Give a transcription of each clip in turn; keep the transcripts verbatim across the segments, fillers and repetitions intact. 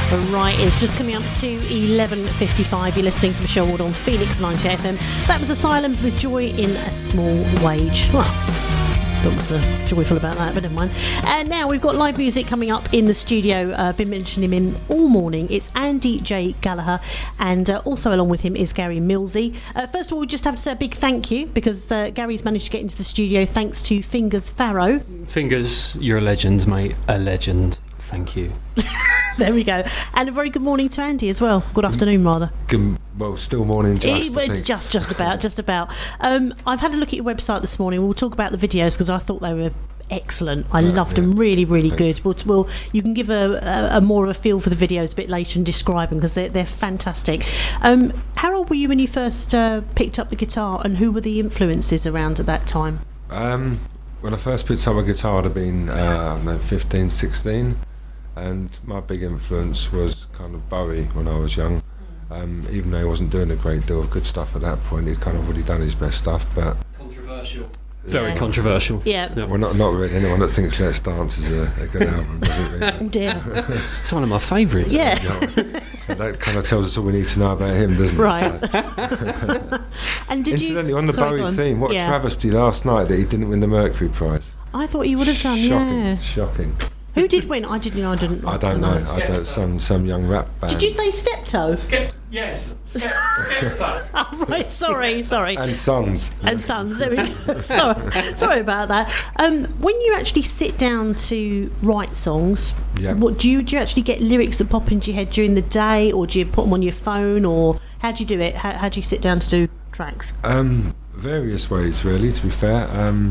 Right, it's just coming up to eleven fifty-five. You're listening to Michelle Ward on Phoenix ninety F M. That was Asylums with Joy in a Small Wage. Well, I was uh, joyful about that, but never mind. And now we've got live music coming up in the studio. I've uh, been mentioning him in all morning. It's Andy J. Gallagher, and uh, also along with him is Gary Millsy. Uh, first of all, we just have to say a big thank you because uh, Gary's managed to get into the studio thanks to Fingers Farrow. Fingers, you're a legend, mate. A legend. Thank you. There we go. And a very good morning to Andy as well. Good afternoon, rather. Good, well, still morning, just, it, I think. Just, just about, just about. Um, I've had a look at your website this morning. We'll talk about the videos because I thought they were excellent. I Yeah, loved yeah. them. Really, really Thanks. good. But we'll, you can give a, a, a more of a feel for the videos a bit later and describe them because they're, they're fantastic. Um, how old were you when you first uh, picked up the guitar, and who were the influences around at that time? Um, when I first picked up a guitar, I'd have been uh, I don't know, fifteen, sixteen. And my big influence was kind of Bowie when I was young. Um, even though he wasn't doing a great deal of good stuff at that point, he'd kind of already done his best stuff. But Controversial. Very Yeah. controversial. Yeah. Yeah. well, not not really. Anyone that thinks Let's Dance is a, a good album, doesn't Oh really? dear. It's one of my favourites. Yeah. And that kind of tells us all we need to know about him, doesn't Right. it? So, And did incidentally, you, on the sorry, go Bowie on. theme, what Yeah. a travesty last night that he didn't win the Mercury Prize. I thought you would have done. Shocking, Yeah. shocking. Who did win? I didn't. I didn't. I don't know. know. I don't. Some some young rap band. Did you say Steptoe? Skep- yes. Skep- Skepta. Oh, right. Sorry. Sorry. And Sons. And Sons. There we go. sorry, sorry about that. Um, when you actually sit down to write songs, Yeah. what do you do? You actually get lyrics that pop into your head during the day, or do you put them on your phone, or how do you do it? How, how do you sit down to do tracks? Um, various ways, really. To be fair, um,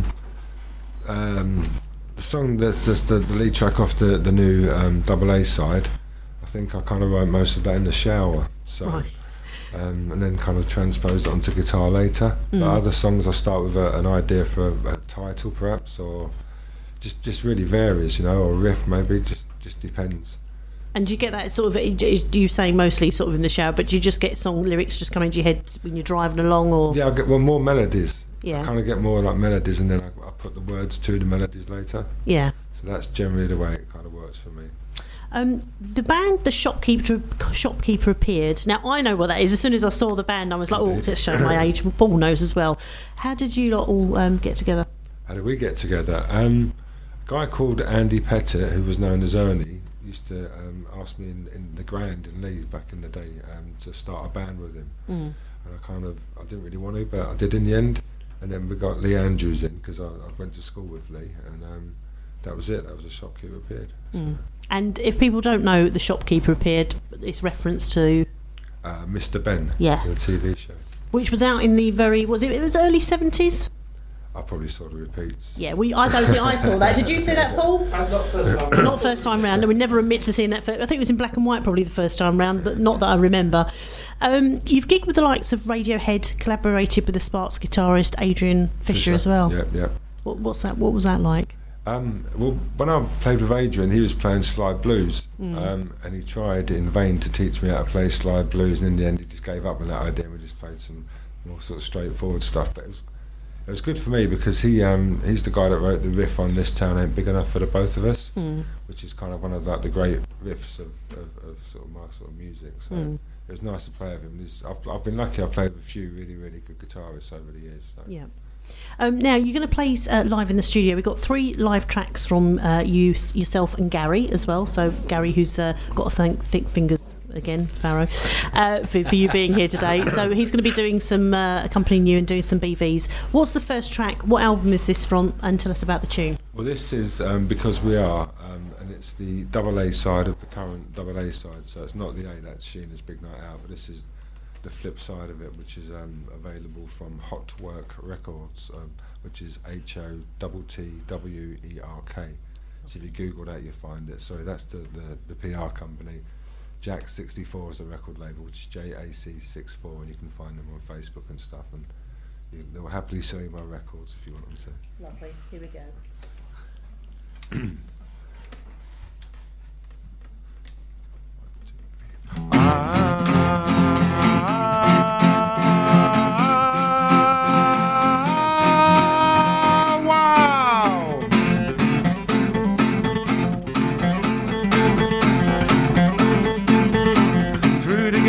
um, the song that's just the, the lead track off the the new um, double A side. I think I kind of wrote most of that in the shower. So. Right. Um, and then kind of transposed it onto guitar later. Mm. But other songs I start with a, an idea for a, a title perhaps, or just just really varies, you know, or a riff maybe, just just depends. And do you get that sort of? Do you say mostly sort of in the shower, but do you just get song lyrics just coming to your head when you're driving along, or? Yeah, I get well more melodies. Yeah. I kind of get more like melodies, and then I, I put the words to the melodies later. Yeah. So that's generally the way it kind of works for me. Um, the band, the shopkeeper, shopkeeper appeared. Now I know what that is. As soon as I saw the band, I was like, "Oh, Indeed. let's show my age." Paul knows as well. How did you lot all um, get together? How did we get together? Um, a guy called Andy Pettit, who was known as Ernie, used to um, ask me in, in the Grand in Leeds back in the day um, to start a band with him. Mm. And I kind of, I didn't really want to, but I did in the end. And then we got Lee Andrews in because I, I went to school with Lee, and um, that was it. That was a shopkeeper appeared. So, Mm. And if people don't know, the shopkeeper appeared. It's reference to uh, Mister Ben, Yeah. the T V show. which was out in the very was it? It was early seventies. I probably saw the repeats. Yeah, we. I don't think I saw that. Did you see that, Paul? And not first time. Not first time round. I would never admit to seeing that. Fir- I think it was in black and white, probably the first time round, but not that I remember. Um, you've gigged with the likes of Radiohead, collaborated with the Sparks guitarist Adrian Fisher, as well. Yeah, yeah. What, what's that? What was that like? Um, well, when I played with Adrian, he was playing slide blues, Mm. um, and he tried in vain to teach me how to play slide blues, and in the end, he just gave up on that idea, and we just played some more sort of straightforward stuff. But it was it was good for me because he um, he's the guy that wrote the riff on "This Town Ain't Big Enough for the Both of Us," Mm. which is kind of one of like the great riffs of, of, of sort of my sort of music. So Mm. it was nice to play with him. He's, I've, I've been lucky. I've played with a few really really good guitarists over the years. So. Yeah. Um, now you're going to play uh, live in the studio. We've got three live tracks from uh, you, yourself, and Gary as well. So Gary, who's uh, got to thank Thick Fingers again, Farrow, uh, for, for you being here today. So he's going to be doing some uh, accompanying you and doing some B Vs. What's the first track? What album is this from? And tell us about the tune. Well, this is um, Because We Are, um, and it's the double A side of the current double A side. So it's not the A that's Sheena's Big Night Out, but this is the flip side of it, which is um, available from Hot Work Records, um, which is H O T T W E R K. So if you Google that, you'll find it. Sorry, that's the, the, the P R company. Jack sixty-four is the record label, which is J A C sixty-four, and you can find them on Facebook and stuff. And you, they'll happily sell you my records if you want them to. Lovely. Here we go.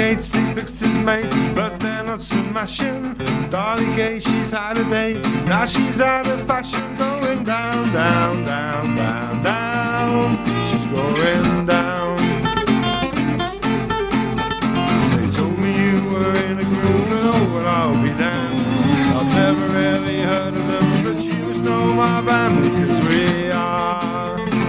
hates, he picks his mates, but they're not smashing. Darlie Gay, she's had a day, now she's out of fashion. Going down, down, down, down, down. She's going down. They told me you were in a groove, and oh, well, I'll be damned. I've never really heard of them, but you must know my band, because we are.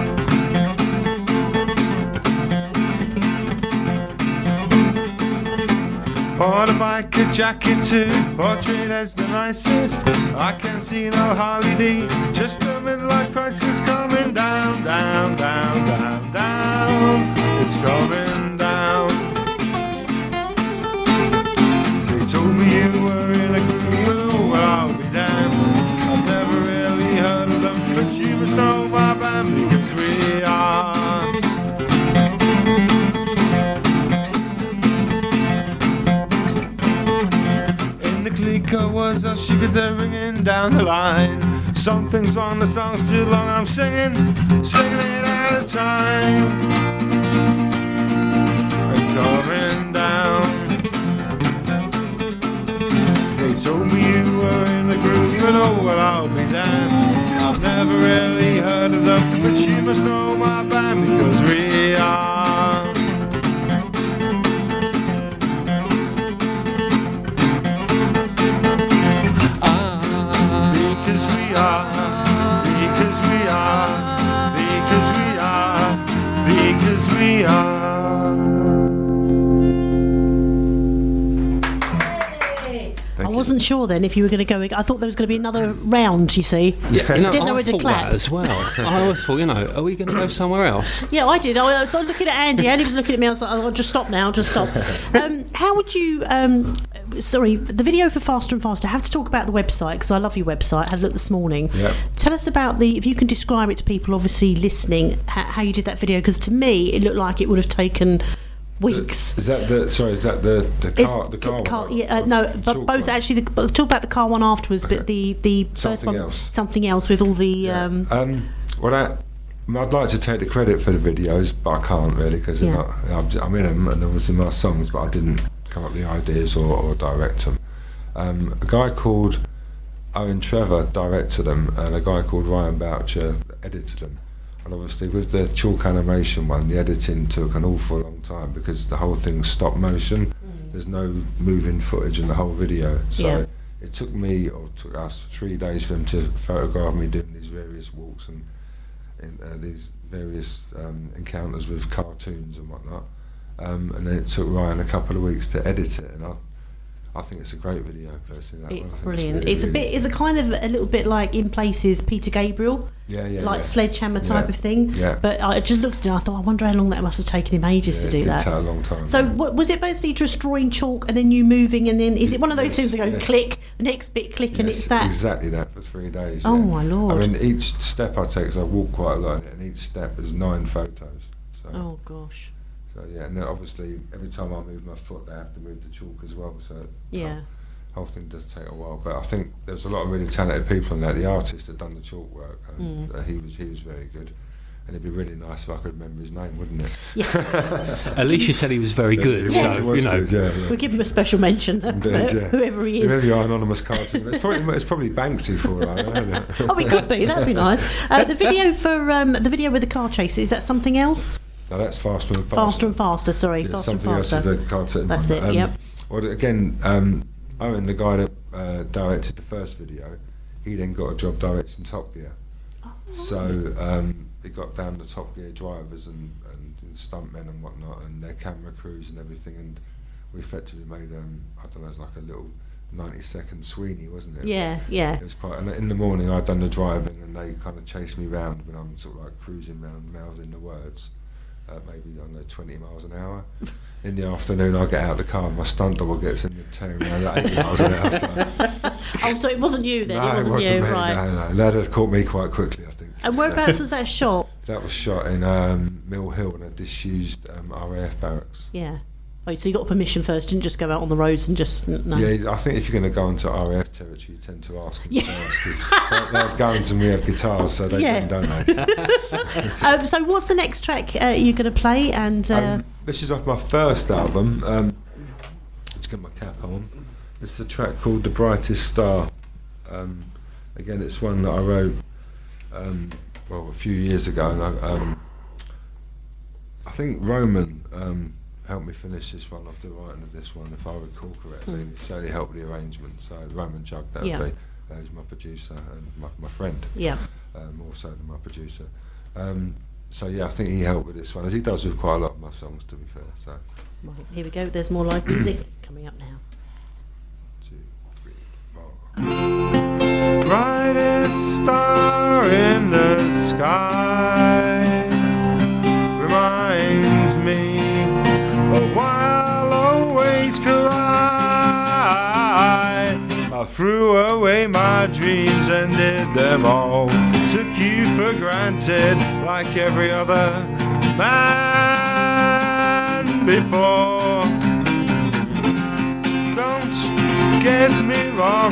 Bought a biker jacket too, portrait as the nicest. I can't see no Harley D, just a midlife crisis coming down, down, down, down, down. It's coming down. They told me you were in a groove, oh, well, I'll be damned. I've never really heard of them, but you must know my band, because we are. Words are she goes ringing down the line. Something's wrong, the song's too long, I'm singing, singing it out of time. It's coming down. They told me you were in the groove, and oh, well, I'll be damned. I've never really heard of them, but you must know my band, because we are. Because we are, because we are, because we are. I wasn't sure then if you were going to go. I thought there was going to be another round, you see. Yeah, you know, didn't know I where to thought clap. that as well. I always thought, you know, are we going to go somewhere else? Yeah, I did. I was looking at Andy. Andy was looking at me. I was like, oh, just stop now, just stop. Um, how would you... Um, sorry, the video for Faster and Faster, I have to talk about the website, because I love your website. I had a look this morning. Yep. Tell us about the... If you can describe it to people obviously listening, how, how you did that video, because to me, it looked like it would have taken... weeks. Is that the sorry? Is that the the car? It's the car? car one? yeah, uh, no, The but chalk both one? actually. The, talk about the car one afterwards, Okay. but the the first Something one, else. something else with all the. Yeah. Um, um, well, I, I mean, I'd like to take the credit for the videos, but I can't really, because Yeah. I'm, I'm in them and obviously my songs, but I didn't come up with the ideas or, or direct them. Um, a guy called Owen Trevor directed them, and a guy called Ryan Boucher edited them. And obviously with the chalk animation one, the editing took an awful long time, because the whole thing's stop motion. Mm. There's no moving footage in the whole video. So Yeah. it took me, or took us, three days for them to photograph me doing these various walks and in, uh, these various um, encounters with cartoons and whatnot. Um, and then it took Ryan a couple of weeks to edit it, and I I think it's a great video, personally. That it's one. I think brilliant. really, It's a really bit. It's a kind of a little bit like in places Peter Gabriel, yeah, yeah, like yeah. Sledgehammer type Yeah. of thing. Yeah. But I just looked at it and I thought, I wonder how long that must have taken him ages Yeah, to do it did that. take a long time. So what, was it basically just drawing chalk and then you moving, and then is it one of those Yes, things that go yes. click, the next bit click, and Yes, it's that? exactly that for three days. Oh, yeah. my Lord. I mean, each step I take, because I walk quite a lot, and each step is nine photos. So, Oh gosh. so yeah, and then obviously every time I move my foot, they have to move the chalk as well. So Yeah. the whole thing does take a while. But I think there's a lot of really talented people in that. The artist that done the chalk work, and Mm. uh, he was he was very good. And it'd be really nice if I could remember his name, wouldn't it? Yeah. At least you said he was very good, He so, was- he was you know. good, yeah, yeah. We'll give him a special mention, Indeed, yeah. whoever he is. Whoever you are, anonymous cartoon. It's probably, it's probably Banksy for all I know, isn't it? Oh, it could be. That'd be nice. Uh, the video for um, the video with the car chase, is that something else? No, that's Faster and Faster. Faster and faster. Sorry, Yeah, faster and something else faster. is the cartoon That's one. it, yep. Well, again, um, Owen, the guy that uh, directed the first video, he then got a job directing Top Gear. Oh, So um, he got down the Top Gear drivers and, and, and stuntmen and whatnot, and their camera crews and everything, and we effectively made, um, I don't know, it was like a little ninety second Sweeney, wasn't it? Yeah, It was, yeah. It was quite. And in the morning, I'd done the driving, and they kind of chased me round when I'm sort of like cruising round, mouthing the words. Uh, maybe, I don't know, twenty miles an hour. In the afternoon, I get out of the car and my stunt double gets in the tearing around at eighty miles an hour. So. Oh, so it wasn't you then? No, it wasn't, it wasn't you, me. right? No, no, that had caught me quite quickly, I think. And whereabouts was that shot? That was shot in um, Mill Hill in a disused um, R A F barracks. Yeah. Oh, so you got permission first, didn't just go out on the roads and just no. Yeah, I think if you're going to go into R A F territory, you tend to ask them Yeah. first, because they have guns and we have guitars, so they Yeah. don't, don't they? Um, so what's the next track uh, you're going to play? And uh, Um, this is off my first album. Um, Just get my cap on. It's a track called The Brightest Star. Um, again, it's one that I wrote um, well a few years ago, and I, um, I think Roman um, helped me finish this one after writing of this one, if I recall correctly. Mm. It certainly helped the arrangement. So Roman Jug, that Yeah. would be, uh, he's my producer and my, my friend, Yeah. um, more so than my producer. Um, so yeah, I think he helped with this one, as he does with quite a lot of my songs, to be fair. So Right, here we go. There's more live music coming up now. two, three, four. Brightest star in the sky reminds me of while always cry. I threw away my dreams and did them all. Took you for granted like every other man before. Don't get me wrong,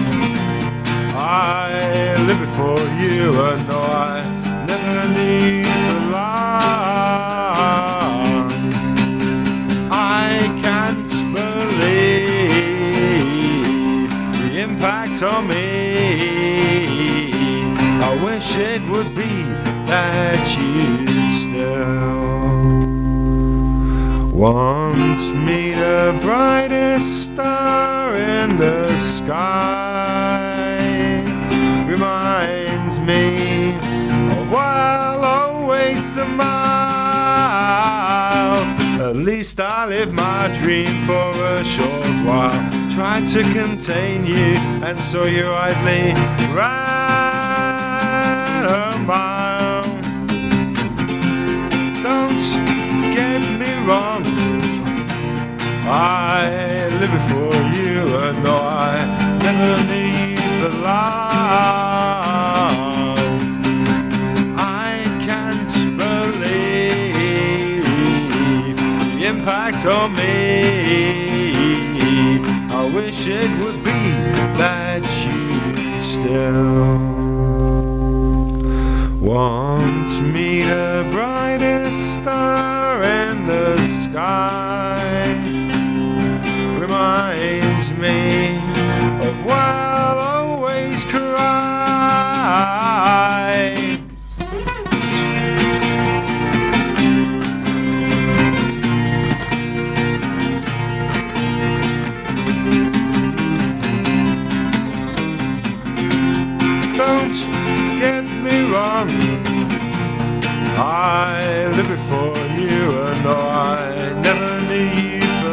I live before you and know I never need for long. I can't believe the impact on me. I wish it would be that you'd still want me, the brightest star in the sky reminds me of while always smile. At least I live my dream for a short while. Tried to contain you and saw you idly ran a mile. Don't get me wrong, I live before you and know I never need for long. I can't believe the impact on me. I wish it would be that you still want me, the brightest star in the sky reminds me of while always cry. Don't get me wrong, I live before you and know I never need for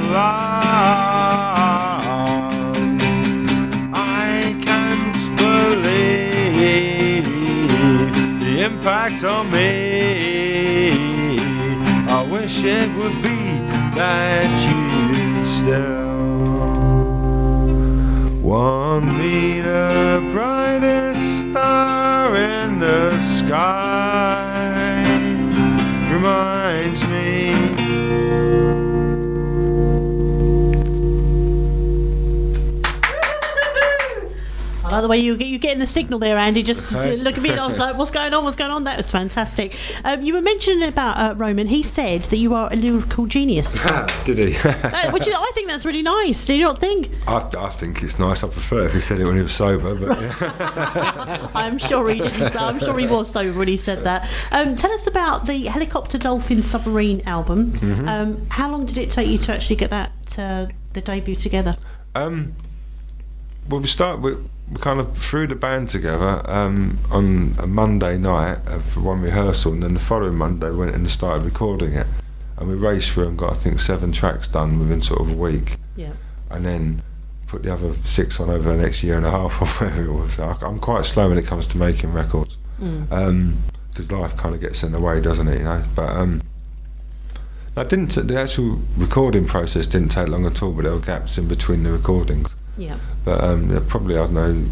long. I can't believe the impact on me. I wish it would be that you'd still want me, the brightest star in the sky reminds me. I like the way you get you getting the signal there, Andy. Just Okay. look at me. I was like, "What's going on? What's going on?" That was fantastic. Um, you were mentioning about uh, Roman. He said that you are a lyrical genius, Did he? uh, which is, I think that's really nice. Do you not think? I, I think it's nice. I prefer if he said it when he was sober, but yeah. I'm sure he didn't. Say, I'm sure he was sober when he said that. Um, tell us about the Helicopter Dolphin Submarine album. Mm-hmm. Um, how long did it take you to actually get that uh, the debut together? Um, well, we start. We, we kind of threw the band together um, on a Monday night uh, for one rehearsal, and then the following Monday we went in and started recording it. And we raced through and got, I think, seven tracks done within sort of a week. Yeah. And then put the other six on over the next year and a half or whatever it was. So I, I'm quite slow when it comes to making records, because Mm. um, life kind of gets in the way, doesn't it? You know. But um, I didn't. T- the actual recording process didn't take long at all, but there were gaps in between the recordings. Yeah. But um, yeah, probably, I don't know,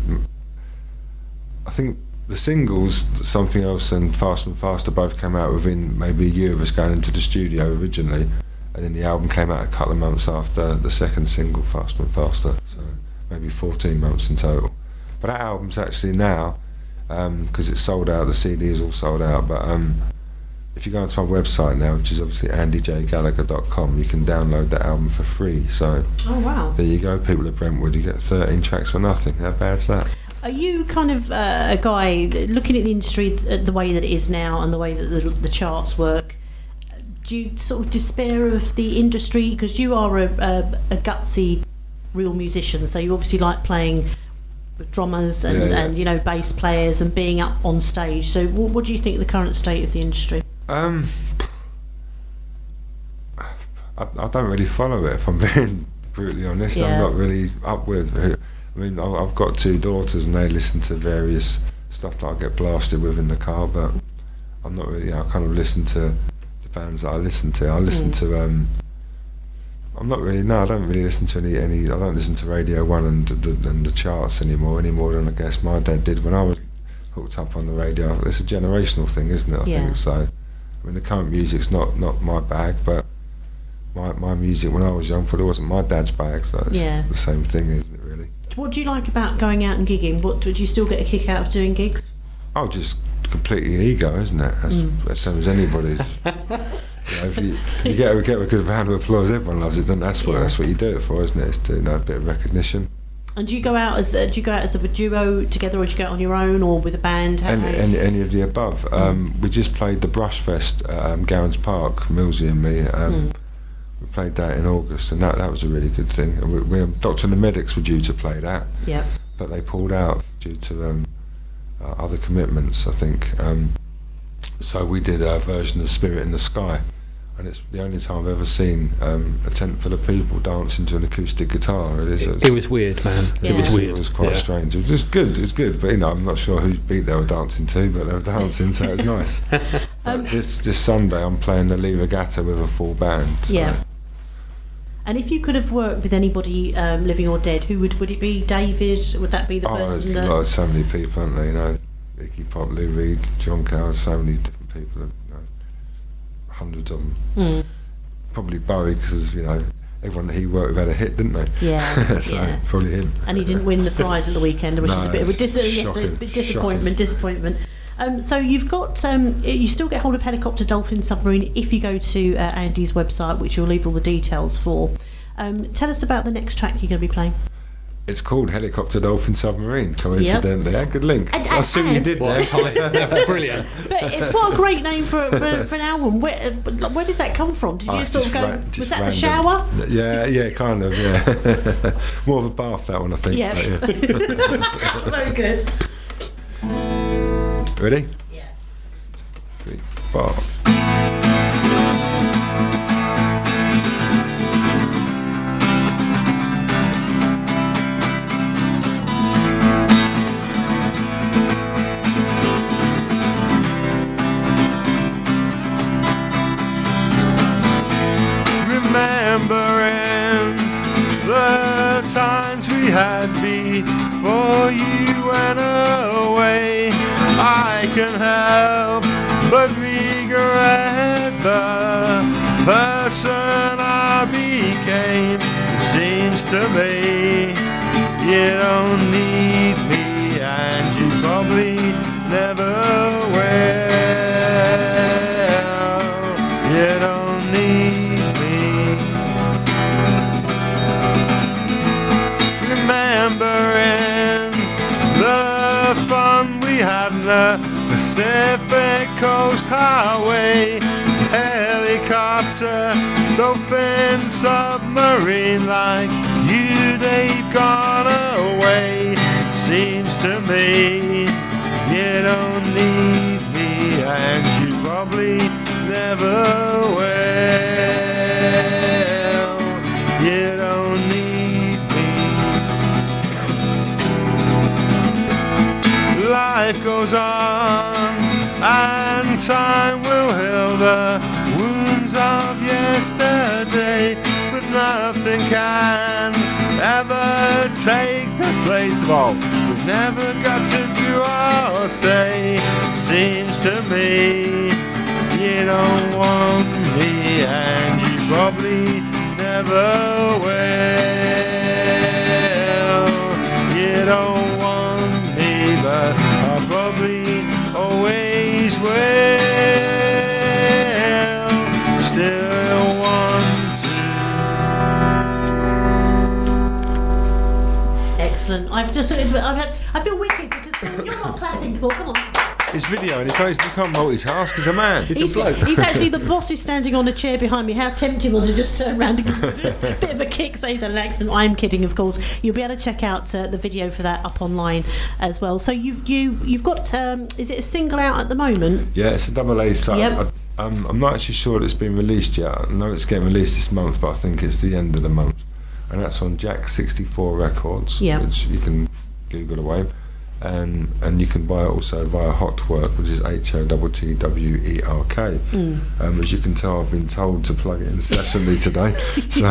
I think the singles, Something Else and Fast and Faster, both came out within maybe a year of us going into the studio originally, and then the album came out a couple of months after the second single, Faster and Faster, so maybe fourteen months in total. But that album's actually now, because um, it's sold out, the C D is all sold out, but um, if you go onto my website now, which is obviously andy j gallagher dot com, you can download that album for free. So Oh wow. there you go, people of Brentwood, you get thirteen tracks for nothing. How bad's that? Are you kind of uh, a guy looking at the industry uh, the way that it is now and the way that the, the charts work? Do you sort of despair of the industry, because you are a, a, a gutsy real musician, so you obviously like playing with drummers and, Yeah, yeah. and you know bass players and being up on stage. So what, what do you think of the current state of the industry? Um, I, I don't really follow it, if I'm being brutally honest. Yeah. I'm not really up with it. I mean, I- I've got two daughters and they listen to various stuff that I get blasted with in the car, but I'm not really, I kind of listen to the bands that I listen to. I listen Mm. to, um, I'm not really, no, I don't really listen to any, any I don't listen to Radio one and the, and the charts anymore, any more than I guess my dad did when I was hooked up on the radio. It's a generational thing, isn't it? I Yeah. think so. I mean, the current music's not, not my bag, but my my music when I was young probably wasn't my dad's bag, so it's Yeah. the same thing, isn't it, really? What do you like about going out and gigging? What do you still get a kick out of doing gigs? Oh, just completely ego, isn't it? That's Mm. the same as anybody's. You know, if you, you get, a- get a good round of applause, everyone loves it, and that's what Yeah. that's what you do it for, isn't it? It's to, you know, a bit of recognition. And do you go out as a, do you go out as a duo together, or do you go out on your own, or with a band? How- Any, how- any, any of the above. Um, we just played the Brush Fest at um, Gowans Park, Millsy and me. Um, Mm. We played that in August, and that, that was a really good thing. And we, we, Doctor and the Medics were due to play that, Yep. but they pulled out due to um, uh, other commitments, I think. Um, so we did a version of Spirit in the Sky, and it's the only time I've ever seen um, a tent full of people dancing to an acoustic guitar. It is. It, it was weird, man. Yeah. It was weird. It was quite Yeah. strange. It was just good. It was good, but you know, I'm not sure whose beat they were dancing to, but they were dancing, so it was nice. Um, But this this Sunday, I'm playing the Lee Regatta with a full band. So. Yeah. And if you could have worked with anybody, um, living or dead, who would would it be? David? Would that be the Oh, there's person that? like, so many people, aren't there? You know, Iggy Pop, Lou Reed, John Cale, so many different people. You know, hundreds of them. Mm. Probably Bowie, because you know everyone that he worked with had a hit, didn't they? Yeah, so yeah. probably him. And he didn't win the prize at the weekend, which No, is a bit of a, dis- it's yes, a shocking, bit disappointment. Disappointment. Um, so you've got um, you still get hold of Helicopter Dolphin Submarine if you go to uh, Andy's website, which you'll leave all the details for. Um, tell us about the next track you're going to be playing. It's called Helicopter Dolphin Submarine, coincidentally. Yeah, good link. And- I see what you and- did What a there. time. That was brilliant. But uh, what a great name for, for, for an album. Where, uh, where did that come from? Did you Oh, just it's sort of just go? ra- Was just that the random. shower? Yeah, yeah, kind of, yeah. More of a bath, that one, I think. Yeah. but yeah. Very good. Ready? Yeah. Three, four. Remembering the times we had before you went away, I can help but regret the person I became. It seems to me you don't need me, and you probably never will. You don't need me. Remembering the fun we had in the Pacific Coast Highway, helicopter, dolphin, submarine, like you, they've gone away. Seems to me you don't need me, and you probably never will. You don't need me. Life goes on, and time will heal the wounds of yesterday, but nothing can ever take the place of all we've never got to do or say. Seems to me you don't want me, and you probably never will. You don't want me, but I probably always will. Just I I feel wicked because Paul, you're not clapping, Paul. Come on. It's video, and he can't become multitask as a man. He's, he's actually the boss is standing on a chair behind me. How tempting was it just turn around and give a bit of a kick, say he's had an accident. I'm kidding, of course. You'll be able to check out uh, the video for that up online as well. So you you you've got um, is it a single out at the moment? Yeah, it's a double A side. Yep. I, um, I'm not actually sure that it's been released yet. I know it's getting released this month, but I think it's the end of the month, and that's on Jack sixty-four Records, Yep. which you can Google away. And and you can buy it also via Hotwork, which is H O T T W E R K. Mm. Um, as you can tell, I've been told to plug it incessantly today. So,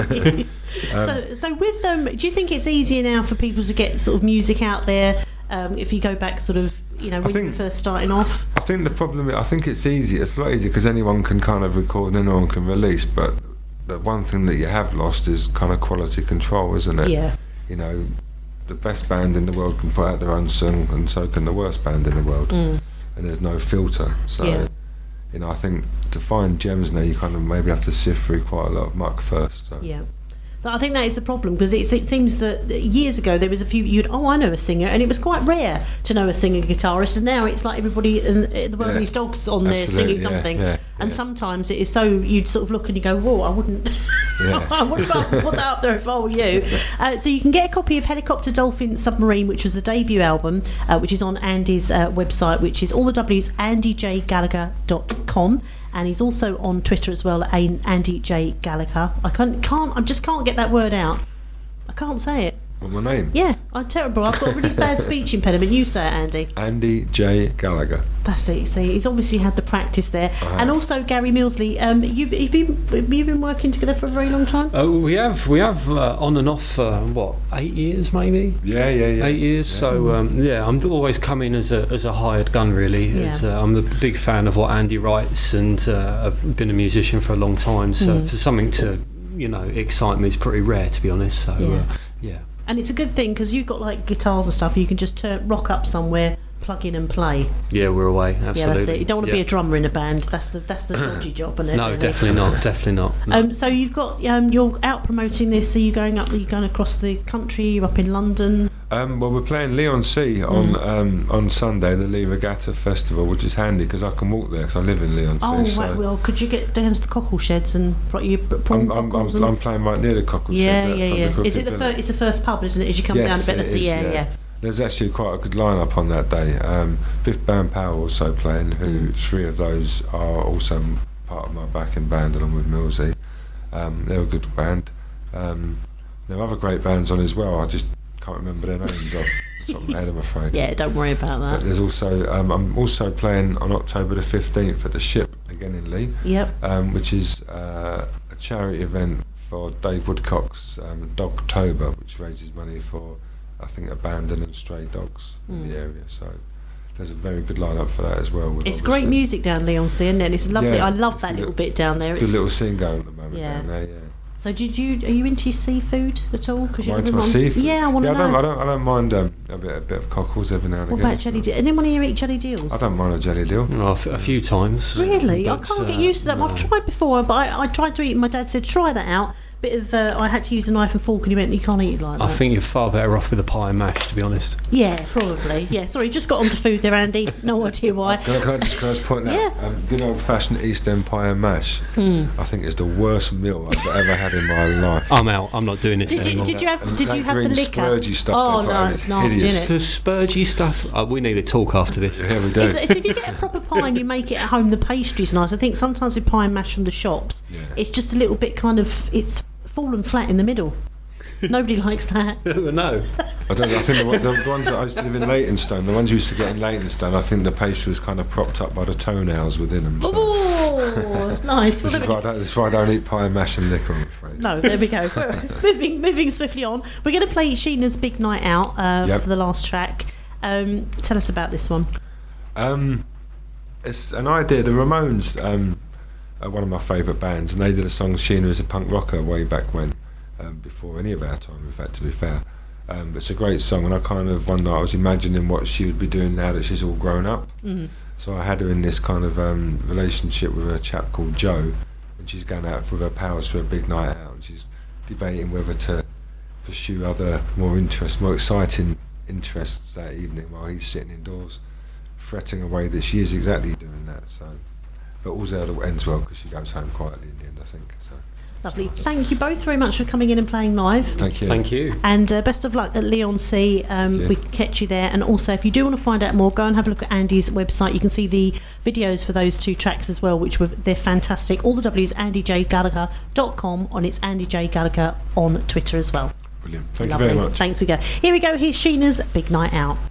um, so, so with them, do you think it's easier now for people to get sort of music out there? Um, if you go back, sort of, you know, when think- you were first starting off. I think the problem, I think it's easy. It's a lot easier because anyone can kind of record and anyone can release. But the one thing that you have lost is kind of quality control, isn't it? Yeah. You know, the best band in the world can put out their own song, and so can the worst band in the world. Mm. And there's no filter. So, Yeah. you know, I think to find gems now, you kind of maybe have to sift through quite a lot of muck first. So. Yeah. But I think that is a problem because it, it seems that years ago there was a few you'd oh I know a singer, and it was quite rare to know a singer guitarist, and now it's like everybody in the world Yeah. needs dogs on there Absolutely, singing yeah, something, yeah, and yeah. sometimes it is so you'd sort of look and you go, whoa, I wouldn't Yeah. I wouldn't put that up there if I were you. Uh, so you can get a copy of Helicopter Dolphin Submarine, which was the debut album, uh, which is on Andy's uh, website, which is all the W's andy j gallagher dot com. And he's also on Twitter as well, Andy J Gallagher. I can't, can't, I just can't get that word out. I can't say it. What's my name? Yeah, I'm terrible. I've got a really bad speech impediment. You say it, Andy. Andy J Gallagher. That's it. See, he's obviously had the practice there. And also Gary Millsley. Um, you, you've been, you've been working together for a very long time. Oh, we have we have uh, on and off for what eight years maybe. Yeah, yeah, yeah. Eight years. Yeah. So um, yeah, I'm always coming as a as a hired gun really. Yeah. As, uh, I'm a big fan of what Andy writes, and uh, I've been a musician for a long time. So Mm. for something to you know excite me is pretty rare, to be honest. So Yeah. uh, yeah. And it's a good thing because you've got like guitars and stuff. You can just turn, rock up somewhere, plug in and play. Yeah, we're away. Absolutely. Yeah, that's it. You don't want to Yeah. be a drummer in a band. That's the that's the dodgy job, isn't it? No, really? definitely not. Definitely not. No. Um, so you've got um, you're out promoting this. Are you going up? Are you going across the country? Are you up in London? Um, well, we're playing Leon C on Mm. um, on Sunday, the Lee Regatta Festival, which is handy because I can walk there because I live in Leon C. Oh, so right. Well, could you get down to the cockle sheds and pro- you prawn I'm, I'm, cockles I'm, and- I'm playing right near the cockle yeah, sheds. yeah, outside yeah. the Is it the Crooked first? Villa. It's the first pub, isn't it? As you come Yes, down a bit, it that's it. is, Yeah, yeah. yeah. There's actually quite a good lineup on that day. Um, Biff Band Power also playing, who Mm. three of those are also part of my backing band along with Millsy. Um, they're a good band. Um, there are other great bands on as well. I just can't remember their names off the top of my head, I'm afraid. Yeah, don't worry about But that. there's also um, I'm also playing on October the fifteenth at the Ship again in Lee, Yep. um, which is uh, a charity event for Dave Woodcock's um, Dogtober, which raises money for I think abandoned and stray dogs in Mm. the area. So there's a very good lineup for that as well. with It's obviously- great music down Leon C, isn't it? It's lovely. Yeah, I love it's that good little little- bit down there. Good It's, little scene going at the moment Yeah. down there. Yeah. So, did you? Are you into your seafood at all? Cause Mind you're my seafood? Yeah, I want yeah, to I don't, know. I don't. I don't mind um, a bit, a bit of cockles every now and What again. about jelly? Deal? Anyone here eat jelly deals? I don't mind a jelly deal. Well, a f- a few times. Really? I but, can't get uh, used to them. no. I've tried before, but I, I tried to eat. My dad said try that out. Bit of uh, I had to use a knife and fork, and he went, "You can't eat it like I that." think you're far better off with a pie and mash, to be honest. Yeah, probably. Yeah. Sorry, just got onto food there, Andy. No idea why. Can I, can I just, can I just point out? Yeah. Um, good old fashioned East End pie and mash. I think it's the worst meal I've ever had in my life. I'm out. I'm not doing this Did you anymore. did you have And did that you have the green liquor? splurgy stuff Oh they put no, on, it's it's nasty, hideous. isn't it? The spurgy stuff. Uh, we need to talk after this. Yeah, we do. It's, it's if you get a proper pie and you make it at home, the pastry's nice. I think sometimes with pie and mash from the shops, Yeah. it's just a little bit kind of it's fallen flat in the middle. Nobody likes that. no. I don't. I think the, one- the, the ones that I used to live in Leytonstone, the ones you used to get in Leytonstone, I think the pastry was kind of propped up by the toenails within them. So. Oh, nice. This Well, is there why, I don't, this is why I don't eat pie and mash and liquor, I'm afraid. No, there we go. moving, moving swiftly on. We're going to play Sheena's Big Night Out uh, Yep. for the last track. Um, tell us about this one. Um, it's an idea. The Ramones um, are one of my favourite bands, and they did a song "Sheena is a Punk Rocker" way back when, um, before any of our time. In fact, to be fair, um, but it's a great song, and I kind of one night I was imagining what she would be doing now that she's all grown up. Mm. So I had her in this kind of um, relationship with a chap called Joe, and she's going out with her pals for a big night out, and she's debating whether to pursue other more interest, more exciting interests that evening while he's sitting indoors, fretting away that she is exactly doing that. So, but all that ends well because she goes home quietly in the end, I think. So. Lovely. Thank you both very much for coming in and playing live. Thank you. Thank you. And uh, best of luck at Leon C. Um, Yeah. We can catch you there. And also, if you do want to find out more, go and have a look at Andy's website. You can see the videos for those two tracks as well, which were they're fantastic. All the W's, andy j gallagher dot com, on it's Andy J Gallagher on Twitter as well. Brilliant. Thank Lovely. you very much. Thanks, we go. Here we go. Here's Sheena's Big Night Out.